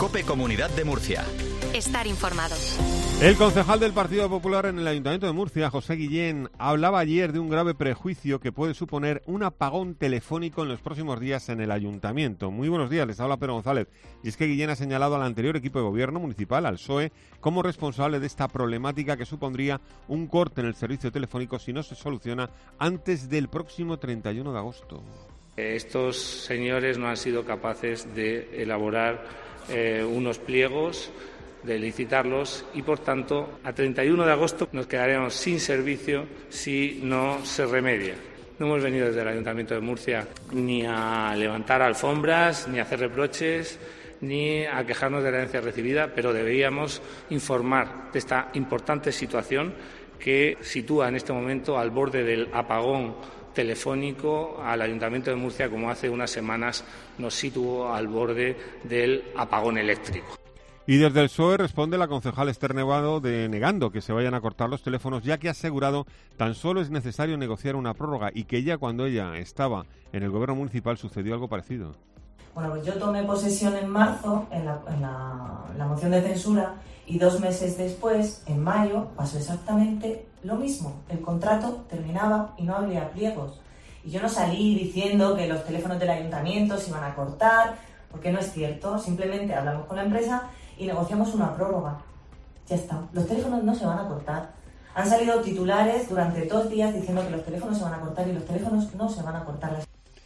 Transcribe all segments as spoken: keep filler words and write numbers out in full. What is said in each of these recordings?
COPE Comunidad de Murcia. Estar informado. El concejal del Partido Popular en el Ayuntamiento de Murcia, José Guillén, hablaba ayer de un grave prejuicio que puede suponer un apagón telefónico en los próximos días en el Ayuntamiento. Muy buenos días, les habla Pedro González. Y es que Guillén ha señalado al anterior equipo de gobierno municipal, al P S O E, como responsable de esta problemática que supondría un corte en el servicio telefónico si no se soluciona antes del próximo treinta y uno de agosto. Estos señores no han sido capaces de elaborar eh, unos pliegos, de licitarlos y, por tanto, a treinta y uno de agosto nos quedaremos sin servicio si no se remedia. No hemos venido desde el Ayuntamiento de Murcia ni a levantar alfombras, ni a hacer reproches, ni a quejarnos de la herencia recibida, pero deberíamos informar de esta importante situación que sitúa en este momento al borde del apagón telefónico al Ayuntamiento de Murcia, como hace unas semanas nos situó al borde del apagón eléctrico. Y desde el P S O E responde la concejal Esther Nevado de negando que se vayan a cortar los teléfonos, ya que ha asegurado tan solo es necesario negociar una prórroga y que ya cuando ella estaba en el gobierno municipal sucedió algo parecido. Bueno, pues yo tomé posesión en marzo en la, en la, la moción de censura y dos meses después, en mayo, pasó exactamente lo mismo. El contrato terminaba y no había pliegos. Y yo no salí diciendo que los teléfonos del ayuntamiento se iban a cortar, porque no es cierto. Simplemente hablamos con la empresa y negociamos una prórroga. Ya está. Los teléfonos no se van a cortar. Han salido titulares durante dos días diciendo que los teléfonos se van a cortar y los teléfonos no se van a cortar.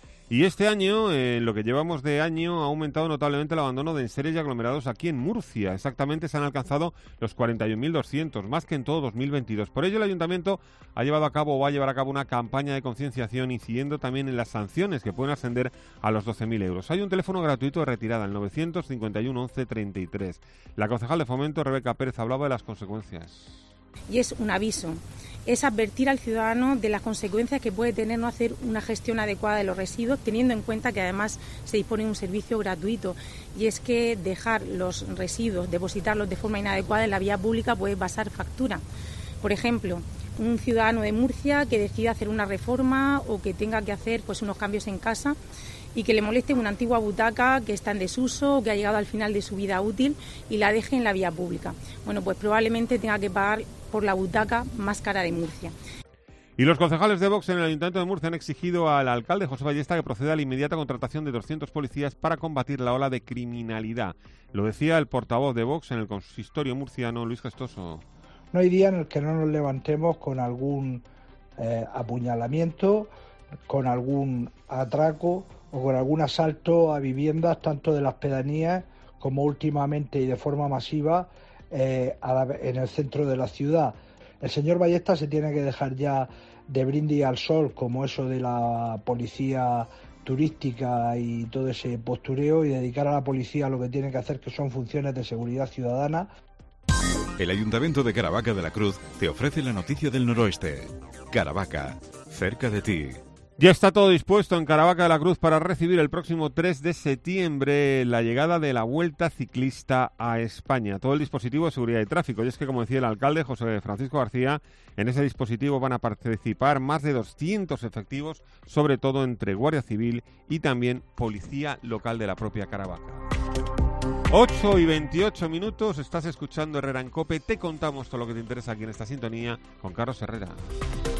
Y este año, en eh, lo que llevamos de año, ha aumentado notablemente el abandono de enseres y aglomerados aquí en Murcia. Exactamente se han alcanzado los cuarenta y un mil doscientos, más que en todo dos mil veintidós. Por ello, el Ayuntamiento ha llevado a cabo o va a llevar a cabo una campaña de concienciación, incidiendo también en las sanciones que pueden ascender a los doce mil euros. Hay un teléfono gratuito de retirada, el novecientos cincuenta y uno once treinta y tres. La concejal de Fomento, Rebeca Pérez, hablaba de las consecuencias. Y es un aviso, es advertir al ciudadano de las consecuencias que puede tener no hacer una gestión adecuada de los residuos, teniendo en cuenta que además se dispone de un servicio gratuito. Y es que dejar los residuos, depositarlos de forma inadecuada en la vía pública puede pasar factura. Por ejemplo, un ciudadano de Murcia que decida hacer una reforma o que tenga que hacer pues unos cambios en casa y que le moleste una antigua butaca que está en desuso o que ha llegado al final de su vida útil y la deje en la vía pública. Bueno, pues probablemente tenga que pagar por la butaca más cara de Murcia. Y los concejales de Vox en el Ayuntamiento de Murcia han exigido al alcalde José Ballesta que proceda a la inmediata contratación de doscientos policías para combatir la ola de criminalidad. Lo decía el portavoz de Vox en el consistorio murciano, Luis Gestoso. No hay día en el que no nos levantemos con algún eh, apuñalamiento, con algún atraco o con algún asalto a viviendas, tanto de las pedanías como últimamente y de forma masiva eh, a la, en el centro de la ciudad. El señor Ballesta se tiene que dejar ya de brindis al sol, como eso de la policía turística y todo ese postureo, y dedicar a la policía a lo que tiene que hacer, que son funciones de seguridad ciudadana. El Ayuntamiento de Caravaca de la Cruz te ofrece la noticia del noroeste. Caravaca, cerca de ti. Ya está todo dispuesto en Caravaca de la Cruz para recibir el próximo tres de septiembre la llegada de la Vuelta Ciclista a España. Todo el dispositivo de seguridad y tráfico. Y es que, como decía el alcalde José Francisco García, en ese dispositivo van a participar más de doscientos efectivos, sobre todo entre Guardia Civil y también Policía Local de la propia Caravaca. ocho y veintiocho minutos, estás escuchando Herrera en COPE. Te contamos todo lo que te interesa aquí en esta sintonía con Carlos Herrera.